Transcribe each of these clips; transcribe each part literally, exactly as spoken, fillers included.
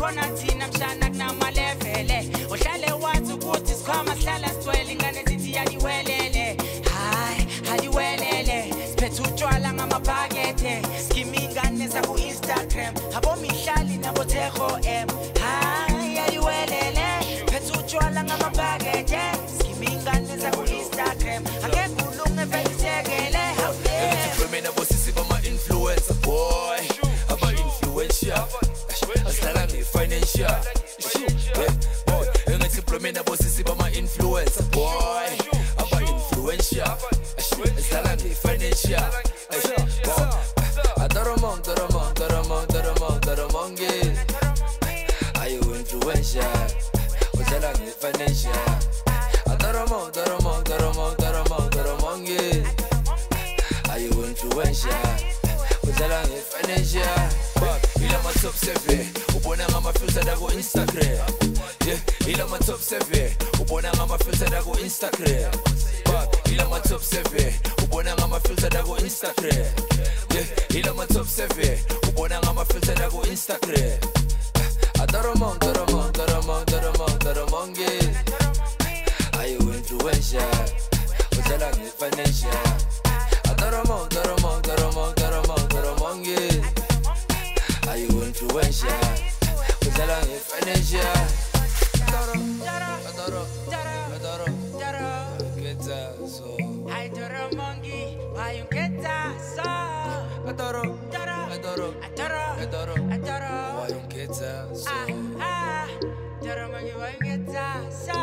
khona thina mshana kunamalevele uhlale wathi ukuthi sikhoma sihlala sigcwele ingane zithi yaliwelele hayi haliwelele siphethe utshwala ngamabhakethe skimi ingane zaku Instagram abomihlali nabo Thego M hayi yaliwelele phethe utshwala ngamabhakethe skimi ingane zaku Instagram akekho veyisekele mina bosisi bama influencer boy aba influencer asala ngi financial boy engathi mina bosisi bama influencer boy aba influencer asala ngi financial adoro mon adoro mon adoro mon adoro mon adoro monge ayo influencer asala ngi financial adoro mon adoro mon adoro mon adoro mon adoro monge ayo influencer uzala nge financial ila ma top seven ubona ngama filter da ku Instagram yeah ila ma top seven ubona ngama filter da ku Instagram ila ma top seven ubona ngama filter da ku Instagram yeah ila ma top seven ubona ngama filter da ku Instagram adoro mon adoro mon adoro mon adoro mon adoro monge ayo influencer uzala nge financial adoro mon adoro mon adoro mon adoro mon adoro monge ayo influencer uzala nge financial adoro adoro adoro get so I adoro mongi why you get so adoro adoro adoro adoro adoro why you get so ah adoro mongi why you get so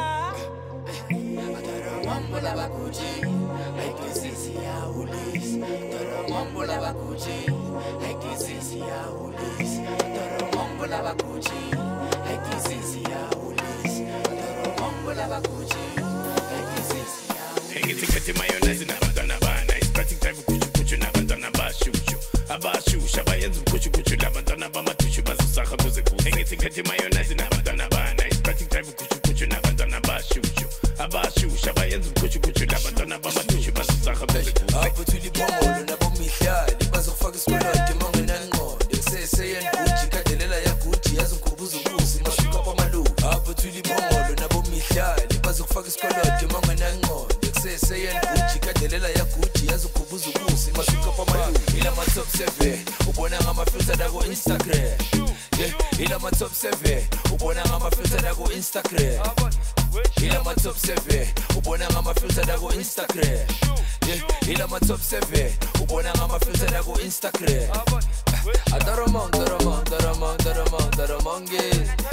adoro mambo la bakuji I can see ya ulis adoro mambo la bakuji I can see ya ulis adoro mambo la bakuji I can see ya ulis adoro mambo la bakuji I can see ya Ngithi mayonnaise nabantwana bana isiphathi time kuchu kuchu nabantwana bashushu abashusha abayenza kuchu kuchu nabantwana bamathushu bazosakha kuze kuze ngithi mayonnaise nabantwana bana isiphathi time kuchu kuchu nabantwana bashushu abashusha abayenza kuchu kuchu nabantwana bamathushu bazosakha kuze kuze apho thuli bomolo nabomihlali bazokufaka isikoloti mangenangqondo kuseseyeni Gucci kadelela ya Gucci yazonkubuza ubusi masuka pamalu apho thuli bomolo nabomihlali bazokufaka isikoloti mangenangqondo kuseseyeni Gucci kadelela ya Gucci yazonkubuza ubusi masuka pamalu ila ma top seven ubona ngama filter da ku Instagram yeah ila ma top seven ubona ngama filter da ku Instagram ila ma top seven ubona ngama filter da ku Instagram yeah ila ma top seven ubona ngama filter da ku Instagram adoro mon adoro mon adoro mon adoro mon adoro monge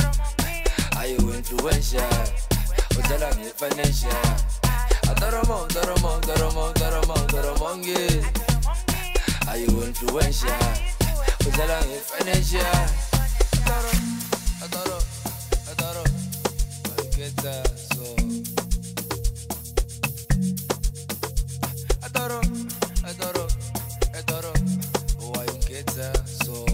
ayo influencer uzala nge financial adoro mon adoro mon adoro mon adoro mon adoro monge ayo influencer uzala nge financial adoro adoro adoro get that so adoro adoro adoro why you get that so